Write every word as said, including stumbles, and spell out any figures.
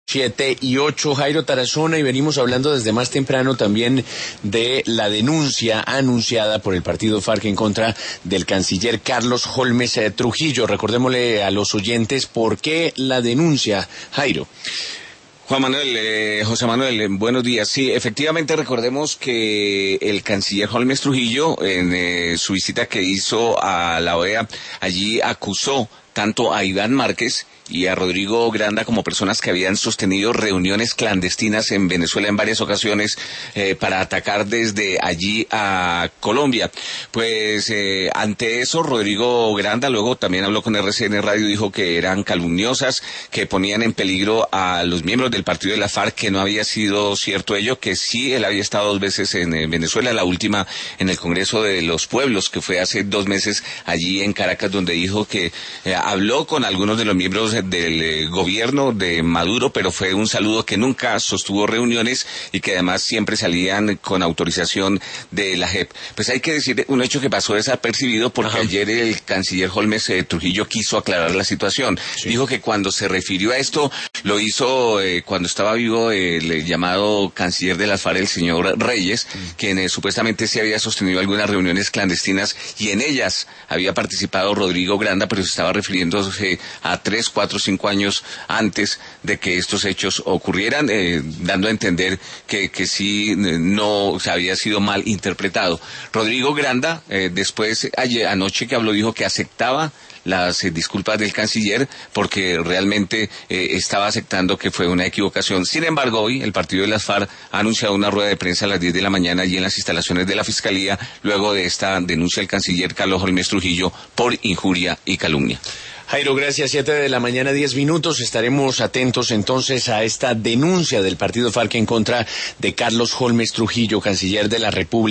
Siete y ocho, Jairo Tarazona, y venimos hablando desde más temprano también de la denuncia anunciada por el partido FARC en contra del canciller Carlos Holmes eh, Trujillo. Recordémosle a los oyentes por qué la denuncia, Jairo. Juan Manuel, eh, José Manuel, eh, buenos días. Sí, efectivamente recordemos que el canciller Holmes Trujillo, en eh, su visita que hizo a la O E A, allí acusó tanto a Iván Márquez y a Rodrigo Granda como personas que habían sostenido reuniones clandestinas en Venezuela en varias ocasiones eh, para atacar desde allí a Colombia. Pues eh, ante eso, Rodrigo Granda luego también habló con R C N Radio, dijo que eran calumniosas, que ponían en peligro a los miembros del partido de la FARC, que no había sido cierto ello, que sí, él había estado dos veces en eh, Venezuela, la última en el Congreso de los Pueblos, que fue hace dos meses allí en Caracas, donde dijo que eh, habló con algunos de los miembros del eh, gobierno de Maduro, pero fue un saludo, que nunca sostuvo reuniones y que además siempre salían con autorización de la J E P. Pues hay que decir un hecho que pasó desapercibido, porque Ajá. ayer el canciller Holmes eh, Trujillo quiso aclarar la situación. Sí. Dijo que cuando se refirió a esto, lo hizo eh, cuando estaba vivo el eh, llamado canciller de las FARC, el señor Reyes, mm. quien eh, supuestamente se había sostenido algunas reuniones clandestinas y en ellas había participado Rodrigo Granda, pero se estaba refiriéndose a tres, cuatro, cinco años antes de que estos hechos ocurrieran, eh, dando a entender que, que sí no o sea, había sido mal interpretado. Rodrigo Granda, eh, después, ayer, anoche que habló, dijo que aceptaba las eh, disculpas del canciller porque realmente eh, estaba aceptando que fue una equivocación. Sin embargo, hoy el partido de las FARC ha anunciado una rueda de prensa a las diez de la mañana allí en las instalaciones de la Fiscalía, luego de esta denuncia del canciller Carlos Holmes Trujillo por injuria y calumnia. Jairo, gracias. Siete de la mañana, diez minutos. Estaremos atentos entonces a esta denuncia del partido FARC en contra de Carlos Holmes Trujillo, canciller de la República.